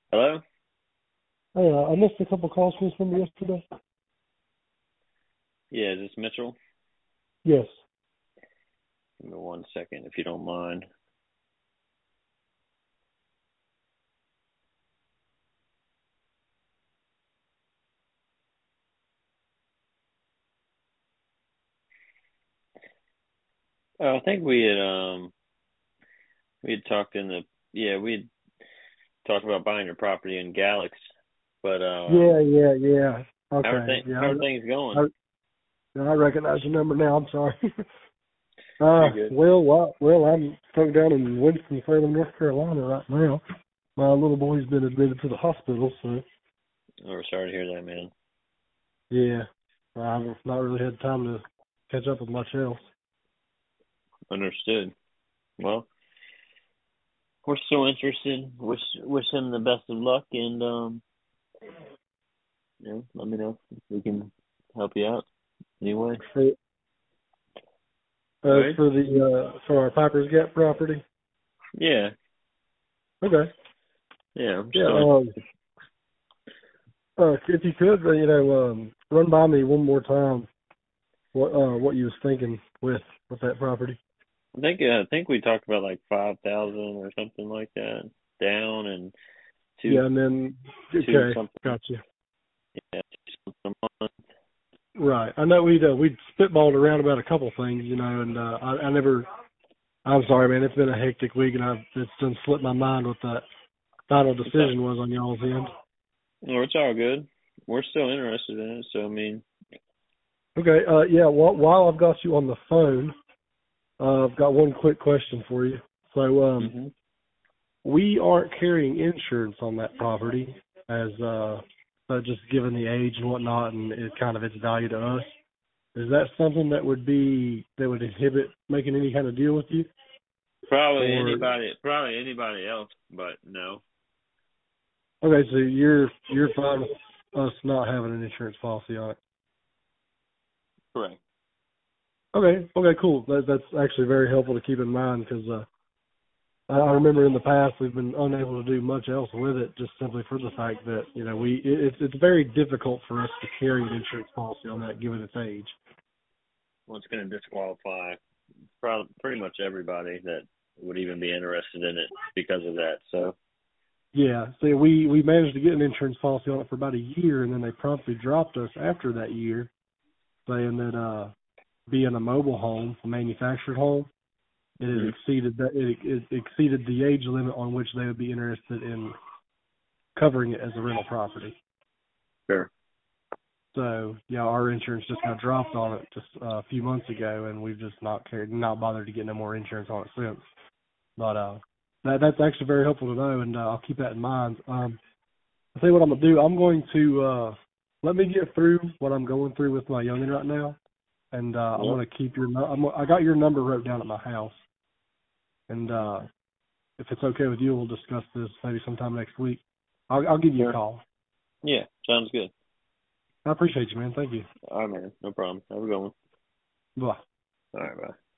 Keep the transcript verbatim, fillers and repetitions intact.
Hello? Hey, uh, I missed a couple calls from this number yesterday. Yeah, is this Mitchell? Yes. Give me one second if you don't mind. Oh, I think we had um we had talked in the yeah, we had talked about buying your property in Galax, but um Yeah, yeah, yeah. how are Okay. things Yeah, how are things I, going? I, I recognize your number now. I'm sorry. uh, You're good. well, well, well, I'm stuck down in Winston-Salem, North Carolina right now. My little boy's been admitted to the hospital, so Oh, we're sorry to hear that, man. yeah, I've not really had time to catch up with much else. Understood. Well, we're still interested. Wish wish him the best of luck, and um you know, let me know if we can help you out anyway. For, All as right? for the uh, for our Piper's Gap property, Yeah, okay, yeah, I'm yeah. still Um, uh, if you could, uh, you know, um, run by me one more time what uh what you was thinking with with that property. I think uh, I think we talked about like five thousand or something like that down and two Yeah, and then two okay, something gotcha. yeah two something a month. Right. I know we'd uh, we'd spitballed around about a couple things, you know, and uh, I, I never. I'm sorry, man. It's been a hectic week, and I've it's done slipped my mind what that final It's all, decision was on y'all's end. no, it's all good. We're still interested in it, so I mean, Okay. Uh, yeah. While, while I've got you on the phone, uh, I've got one quick question for you. So, um, hmm we aren't carrying insurance on that property, as uh, but just given the age and whatnot, and it kind of its value to us. Is that something that would be that would inhibit making any kind of deal with you? probably Or anybody probably anybody else, but no, okay, so you're you're fine with us not having an insurance policy on it. correct. Okay, okay, cool. That, that's actually very helpful to keep in mind because uh, I I remember in the past we've been unable to do much else with it just simply for the fact that you know we it, it's it's very difficult for us to carry an insurance policy on that given its age. Well, it's going to disqualify probably pretty much everybody that would even be interested in it because of that. So Yeah, so we we managed to get an insurance policy on it for about a year, and then they promptly dropped us after that year, saying that uh, being a mobile home, a manufactured home, it had hmm exceeded that it, it exceeded the age limit on which they would be interested in covering it as a rental property. sure. So yeah, our insurance just got dropped on it just uh, a few months ago, and we've just not cared, not bothered to get no more insurance on it since. But uh, that that's actually very helpful to know, and uh, I'll keep that in mind. Um, I'll tell you what I'm gonna do. I'm going to uh, let me get through what I'm going through with my youngin right now, and uh, I'm Yep. gonna keep your. nu- I'm, I got your number wrote down at my house, and uh, if it's okay with you, we'll discuss this maybe sometime next week. I'll, I'll give you a Sure. call. Yeah. Sounds good. I appreciate you, man. Thank you. All right, man. No problem. Have a good one. Bye. All right. Bye.